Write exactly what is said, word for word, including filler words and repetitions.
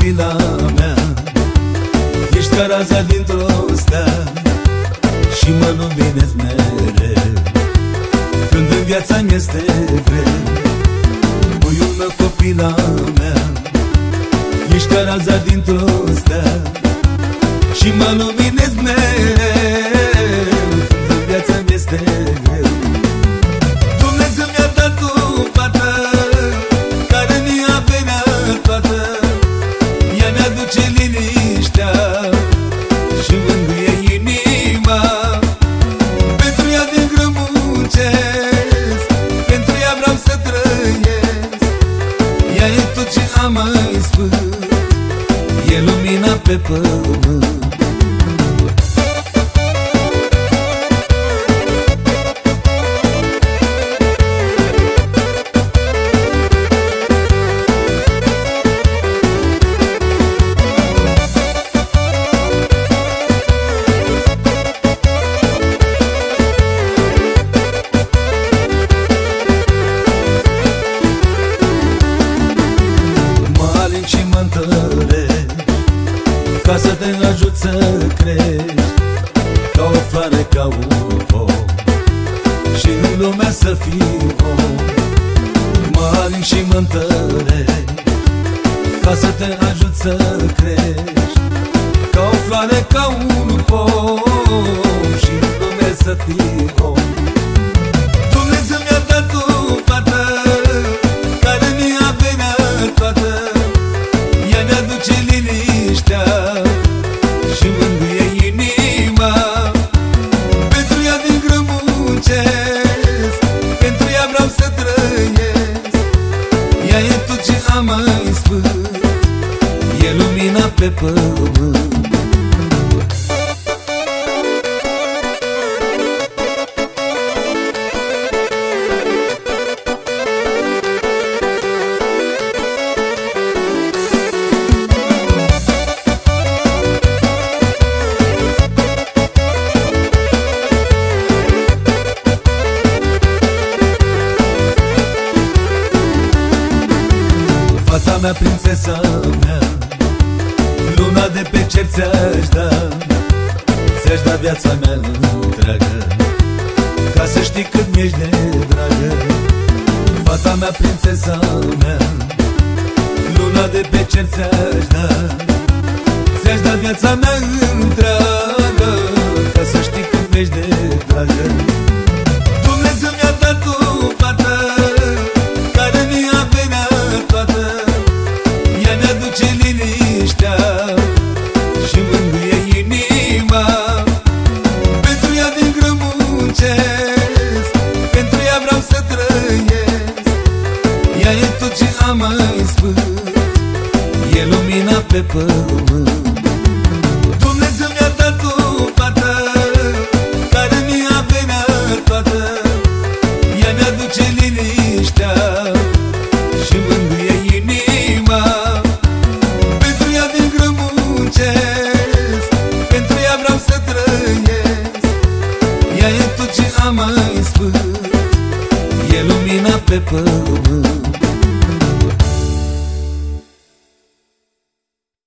copila mea, ești ca raza dintr-o stea și mă luminezi mereu când în viața mi-este greu. Puiul meu, copila mea, ești ca raza dintr-o stea și mă luminezi mereu când în viața mi-este greu. Dumnezeu mi-a dat o fată care mi-a venit toată, ea mi-aduce liniștea și mângâie inima. Pentru ea din greu muncesc, pentru ea vreau să trăiesc. Ea e tot ce am mai sfânt, e lumina pe pământ. Ca să te ajut să crești ca o floare, ca un om, și în lumea să fii om. Mă aling și mă întărești ca să te ajut să crești ca o floare, ca un om, și în lumea să fii om. Dumnezeu mi-a dat o fată care mi-a venit toată, ea mi-aduce liniștea și mângâie inima. Pentru ea din greu muncesc, pentru ea vreau să trăiesc. Ea e tot ce am mai sfânt, e lumina pe pământ. Fata mea, prințesa mea, luna de pe cer ți-aș da, ți-aș da viața mea întreagă, ca să știi cât mi-ești de dragă. Fata mea, prințesa mea, luna de pe cer ți-aș da, ți-aș da viața mea întreagă, ca să știi cât mi-ești de dragă. Dumnezeu mi-a dat o fată care mi-a venit toată, ea mi-aduce liniștea și mângâie inima. Pentru ea din greu muncesc, pentru ea vreau să trăiesc. Ea e tot ce am mai sfânt, e lumina pe pământ. Dumnezeu mi-a dat o fată care mi-a venit toată, ea mi-aduce liniștea și mângâie inima. Pentru ea din greu muncesc, pentru ea vreau să trăiesc. Ea e tot ce am mai sfânt, e lumina pe pământ.